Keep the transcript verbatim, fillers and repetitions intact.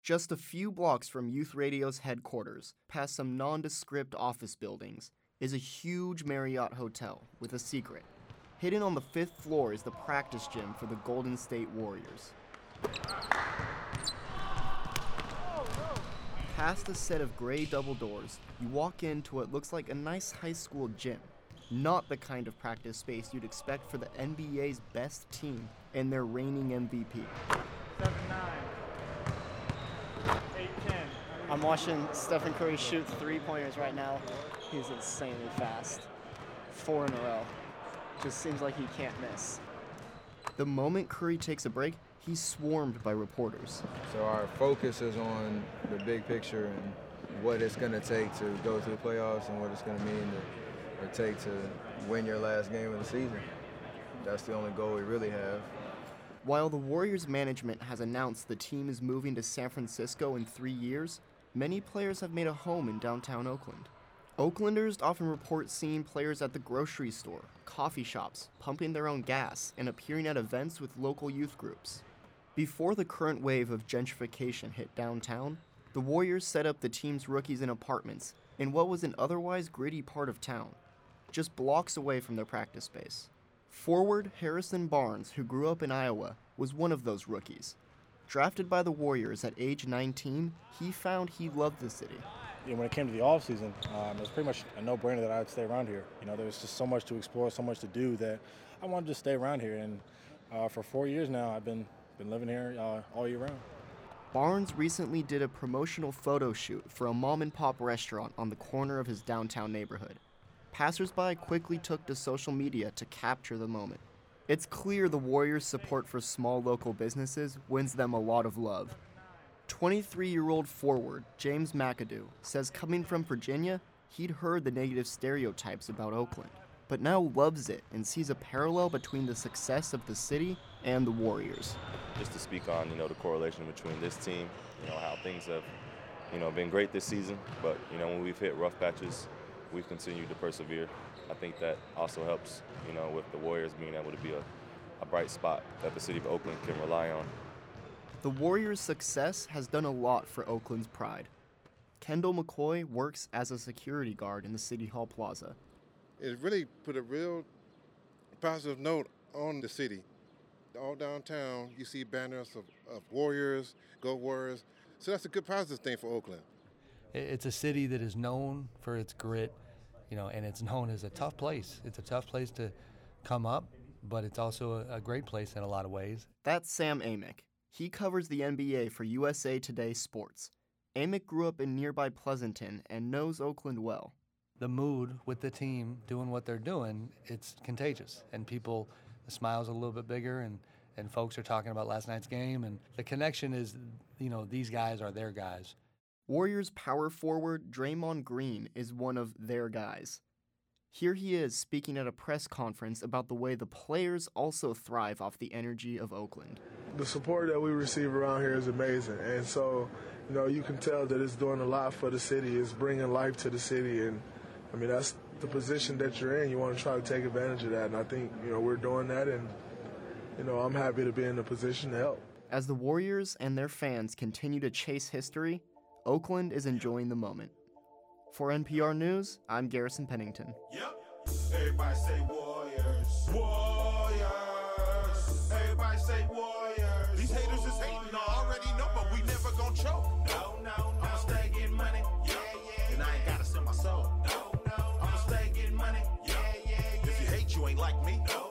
Just a few blocks from Youth Radio's headquarters, past some nondescript office buildings, is a huge Marriott hotel with a secret. Hidden on the fifth floor is the practice gym for the Golden State Warriors. Past a set of gray double doors, you walk into what looks like a nice high school gym. Not the kind of practice space you'd expect for the N B A's best team and their reigning M V P. seven nine. eight ten. I'm watching Stephen Curry shoot three-pointers right now. He's insanely fast. Four in a row. Just seems like he can't miss. The moment Curry takes a break, he's swarmed by reporters. So our focus is on the big picture and what it's going to take to go to the playoffs and what it's going to mean to, or take to win your last game of the season. That's the only goal we really have. While the Warriors management has announced the team is moving to San Francisco in three years, many players have made a home in downtown Oakland. Oaklanders often report seeing players at the grocery store, coffee shops, pumping their own gas, and appearing at events with local youth groups. Before the current wave of gentrification hit downtown, the Warriors set up the team's rookies in apartments in what was an otherwise gritty part of town, just blocks away from their practice space. Forward Harrison Barnes, who grew up in Iowa, was one of those rookies. Drafted by the Warriors at age nineteen, he found he loved the city. You know, when it came to the offseason, um, it was pretty much a no-brainer that I would stay around here. You know, there was just so much to explore, so much to do that I wanted to stay around here. And uh, for four years now, I've been been living here uh, all year round. Barnes recently did a promotional photo shoot for a mom-and-pop restaurant on the corner of his downtown neighborhood. Passers-by quickly took to social media to capture the moment. It's clear the Warriors' support for small local businesses wins them a lot of love. twenty-three-year-old forward James McAdoo says coming from Virginia, he'd heard the negative stereotypes about Oakland, but now loves it and sees a parallel between the success of the city and the Warriors. Just to speak on, you know, the correlation between this team, you know, how things have, you know, been great this season, but, you know, when we've hit rough patches, we've continued to persevere. I think that also helps, you know, with the Warriors being able to be a, a bright spot that the city of Oakland can rely on. The Warriors' success has done a lot for Oakland's pride. Kendall McCoy works as a security guard in the City Hall Plaza. It really put a real positive note on the city. All downtown, you see banners of, of Warriors, Go Warriors. So that's a good positive thing for Oakland. It's a city that is known for its grit, you know, and it's known as a tough place. It's a tough place to come up, but it's also a, a great place in a lot of ways. That's Sam Amick. He covers the N B A for U S A Today Sports. Amick grew up in nearby Pleasanton and knows Oakland well. The mood with the team doing what they're doing, it's contagious, and people, the smile's a little bit bigger, and, and folks are talking about last night's game, and the connection is, you know, these guys are their guys. Warriors power forward Draymond Green is one of their guys. Here he is speaking at a press conference about the way the players also thrive off the energy of Oakland. The support that we receive around here is amazing, and so, you know, you can tell that it's doing a lot for the city. It's bringing life to the city, and I mean, that's the position that you're in. You want to try to take advantage of that, and I think, you know, we're doing that, and, you know, I'm happy to be in a position to help. As the Warriors and their fans continue to chase history, Oakland is enjoying the moment. For N P R News, I'm Garrison Pennington. Yep. Everybody say Warriors. Warriors. Everybody say Warriors. These haters is hating, I already know, but we never gon' choke. No, no, no. I'ma stay getting money. Yeah, yeah. And I ain't gotta sell my soul. No, no, no. I'ma stay getting money. Yeah, yeah, yeah. If you hate, you ain't like me. No.